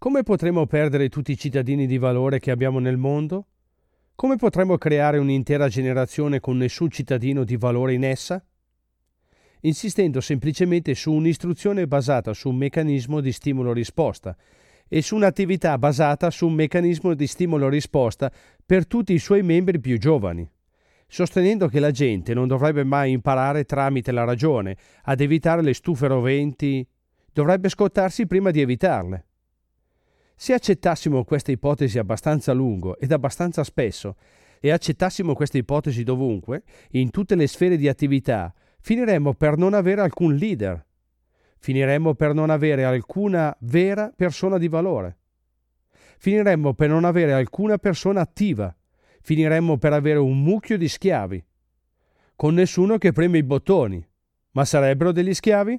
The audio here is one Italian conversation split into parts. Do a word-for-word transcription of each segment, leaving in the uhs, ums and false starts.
Come potremmo perdere tutti i cittadini di valore che abbiamo nel mondo? Come potremmo creare un'intera generazione con nessun cittadino di valore in essa? Insistendo semplicemente su un'istruzione basata su un meccanismo di stimolo-risposta e su un'attività basata su un meccanismo di stimolo-risposta per tutti i suoi membri più giovani, sostenendo che la gente non dovrebbe mai imparare tramite la ragione ad evitare le stufe roventi, dovrebbe scottarsi prima di evitarle. Se accettassimo questa ipotesi abbastanza a lungo ed abbastanza spesso e accettassimo questa ipotesi dovunque, in tutte le sfere di attività, finiremmo per non avere alcun leader. Finiremmo per non avere alcuna vera persona di valore. Finiremmo per non avere alcuna persona attiva. Finiremmo per avere un mucchio di schiavi, con nessuno che preme i bottoni. Ma sarebbero degli schiavi?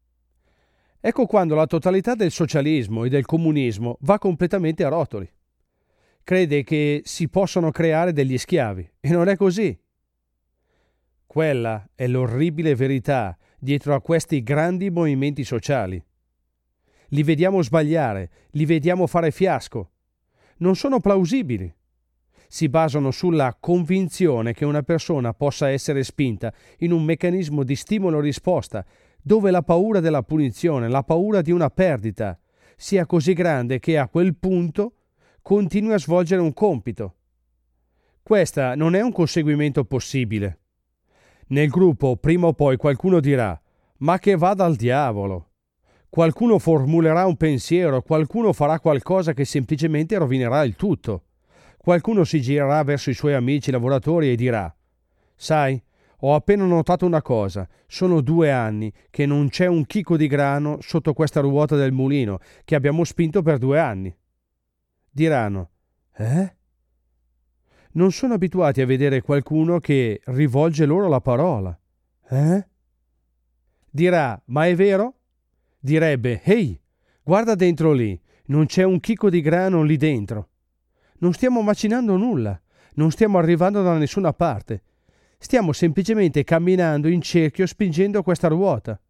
Ecco quando la totalità del socialismo e del comunismo va completamente a rotoli. Crede che si possono creare degli schiavi, e non è così. Quella è l'orribile verità dietro a questi grandi movimenti sociali. Li vediamo sbagliare, li vediamo fare fiasco. Non sono plausibili. Si basano sulla convinzione che una persona possa essere spinta in un meccanismo di stimolo-risposta dove la paura della punizione, la paura di una perdita, sia così grande che a quel punto continui a svolgere un compito. Questa non è un conseguimento possibile. Nel gruppo prima o poi qualcuno dirà «Ma che vada al diavolo!». Qualcuno formulerà un pensiero, qualcuno farà qualcosa che semplicemente rovinerà il tutto. Qualcuno si girerà verso i suoi amici lavoratori e dirà «Sai, ho appena notato una cosa, sono due anni che non c'è un chicco di grano sotto questa ruota del mulino che abbiamo spinto per due anni». Diranno «Eh?» Non sono abituati a vedere qualcuno che rivolge loro la parola. «Eh?» Dirà «Ma è vero?» Direbbe «Ehi, guarda dentro lì, non c'è un chicco di grano lì dentro. Non stiamo macinando nulla, non stiamo arrivando da nessuna parte. Stiamo semplicemente camminando in cerchio spingendo questa ruota».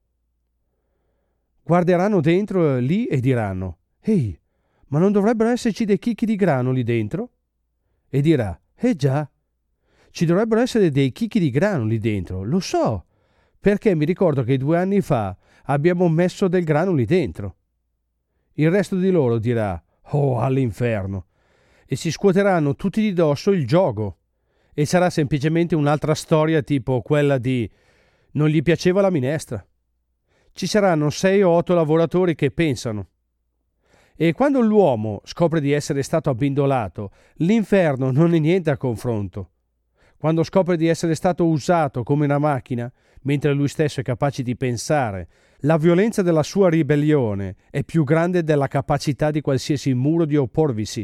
Guarderanno dentro lì e diranno «Ehi, ma non dovrebbero esserci dei chicchi di grano lì dentro?» E dirà «Eh già, ci dovrebbero essere dei chicchi di grano lì dentro, lo so, perché mi ricordo che due anni fa abbiamo messo del grano lì dentro». Il resto di loro dirà «Oh, all'inferno!» e si scuoteranno tutti di dosso il giogo. E sarà semplicemente un'altra storia tipo quella di «Non gli piaceva la minestra». Ci saranno sei o otto lavoratori che pensano. E quando l'uomo scopre di essere stato abbindolato, l'inferno non è niente a confronto. Quando scopre di essere stato usato come una macchina, mentre lui stesso è capace di pensare, la violenza della sua ribellione è più grande della capacità di qualsiasi muro di opporvisi.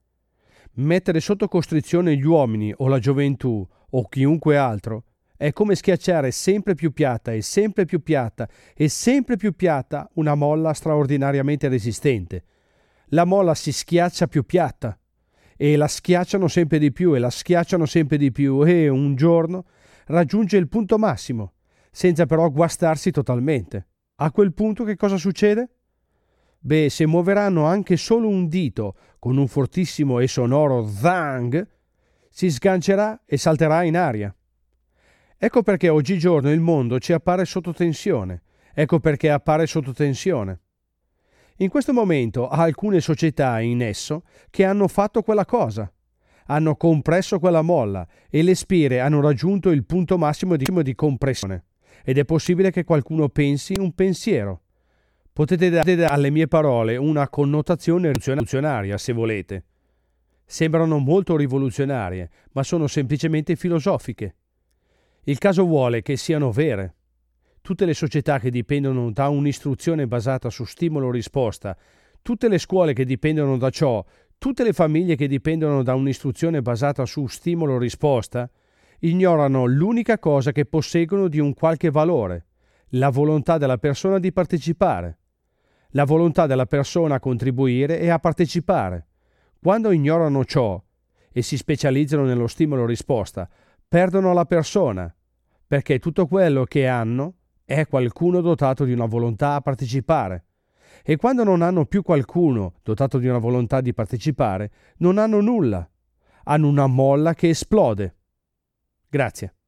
Mettere sotto costrizione gli uomini o la gioventù o chiunque altro è come schiacciare sempre più piatta e sempre più piatta e sempre più piatta una molla straordinariamente resistente. La molla si schiaccia più piatta e la schiacciano sempre di più e la schiacciano sempre di più e un giorno raggiunge il punto massimo, senza però guastarsi totalmente. A quel punto che cosa succede? Beh, se muoveranno anche solo un dito con un fortissimo e sonoro zang, si sgancerà e salterà in aria. Ecco perché oggigiorno il mondo ci appare sotto tensione. Ecco perché appare sotto tensione. In questo momento ha alcune società in esso che hanno fatto quella cosa. Hanno compresso quella molla e le spire hanno raggiunto il punto massimo di, di compressione. Ed è possibile che qualcuno pensi un pensiero. Potete dare alle mie parole una connotazione rivoluzionaria, se volete. Sembrano molto rivoluzionarie, ma sono semplicemente filosofiche. Il caso vuole che siano vere. Tutte le società che dipendono da un'istruzione basata su stimolo-risposta, tutte le scuole che dipendono da ciò, tutte le famiglie che dipendono da un'istruzione basata su stimolo-risposta, ignorano l'unica cosa che posseggono di un qualche valore, la volontà della persona di partecipare. La volontà della persona a contribuire e a partecipare. Quando ignorano ciò e si specializzano nello stimolo-risposta, perdono la persona, perché tutto quello che hanno è qualcuno dotato di una volontà a partecipare. e quando non hanno più qualcuno dotato di una volontà di partecipare, non hanno nulla. Hanno una molla che esplode. Grazie.